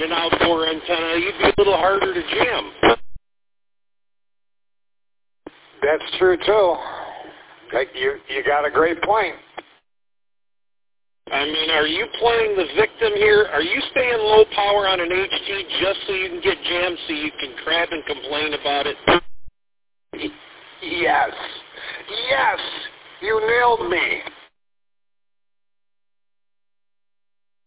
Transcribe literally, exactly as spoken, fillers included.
and an outdoor antenna, you'd be a little harder to jam. That's true, too. Like you, you got a great point. I mean, are you playing the victim here? Are you staying low power on an H T just so you can get jammed so you can crab and complain about it? Yes. Yes. You nailed me.